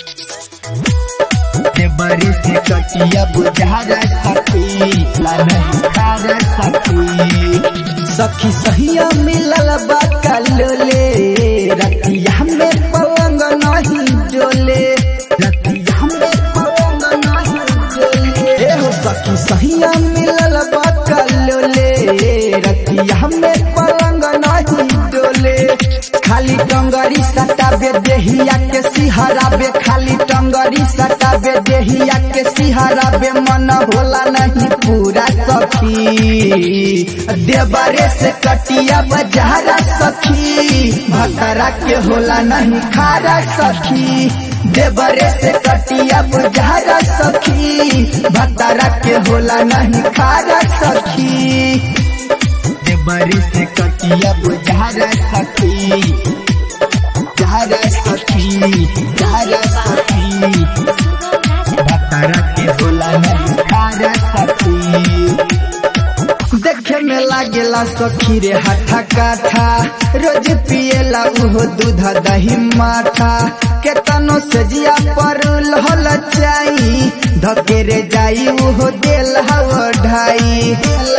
देवरे से कटिया बुझारा सखी नहीं खारा सखी। सखी सहिया मिलल बा कलोले रतिया में पलंग नहीं डोले रतिया में पलंग नहीं डोले। हो सखी सहिया मिलल बा कलोले रतिया में पलंग नहीं डोले। खाली टंगरी सटाबे देहिया के सिहराबे खाली टंगरी सटाबे देहिया के सिहराबे मन होला नहीं पूरा सखी। देवरे से कटिया बजारा सखी भकरा के होला नहीं खारा सखी। देवरे से कटिया बजारा सखी भकरा के होला नहीं खारा सखी। देवरे से कटिया बुझारा सखी झारा सखी झारा सखी भकरा के होला नहीं खारा सखी। देखे में लागेला सखी रे हाथा काठा रोज पिएला उहो दूध दही माठा। केतनो सजिया पर लहल चाई धकेरे जाई उहो देल हव ढाई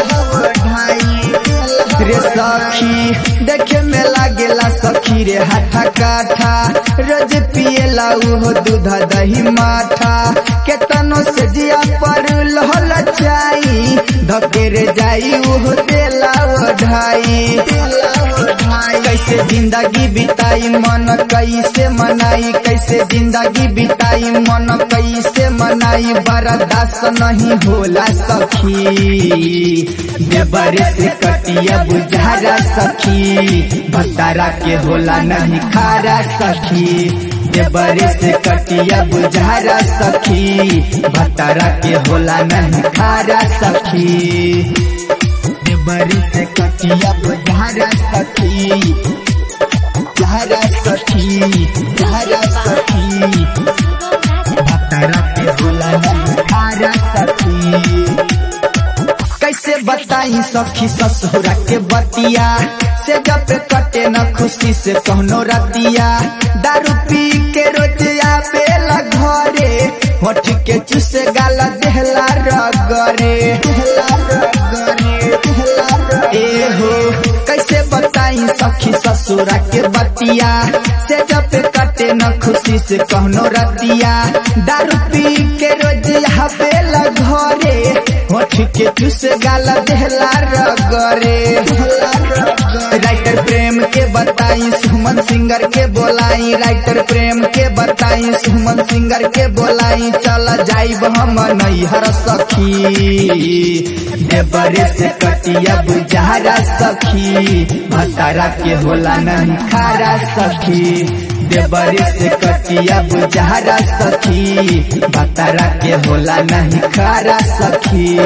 रे सखी। देखे में लागेला सखी रे हाथा काठा रोज पिएला उहो दूध दही माठा। केतनो सजिया पर लहल चाई धकेरे जाई उहो देला ढाई। कैसे जिंदगी बिताई मन कैसे मनाई कैसे जिंदगी बिताई मन कैसे मनाई बर्दाश्त नहीं होला सखी। देवरे से कटिया बुझारा सखी भतारा के होला नहीं खारा सखी। देवरे से कटिया बुझारा सखी भतारा के होला नहीं खारा सखी। देवरे से कटिया बुझारा सखी झारा सखी झारा सखी भकरा के होला नहीं खारा सखी। कैसे बताई सखी ससुरा के बतिया से जब कटे न खुशी से कहनो रतिया। दारू पी के रोज आवेला घरे होठ के चुसे गाला देहला रगरे हो। कैसे बताई सखी ससुरा के बतिया से जब कटे न खुशी से कहनो रतिया। दारू पी के रोज आवेला घरे होठ के चुसे गाला देहला रगरे। राइटर प्रेम के बताई सुमन सिंगर के बोलाई राइटर प्रेम के बताई सुमन सिंगर के बोलाई चल जाइब हम नैहर सखी। देवरे से कटिया बुझारा सखी भतारा के होला नहीं खारा सखी। देवरे से कटिया बुझारा सखी भतारा के होला नहीं खारा सखी।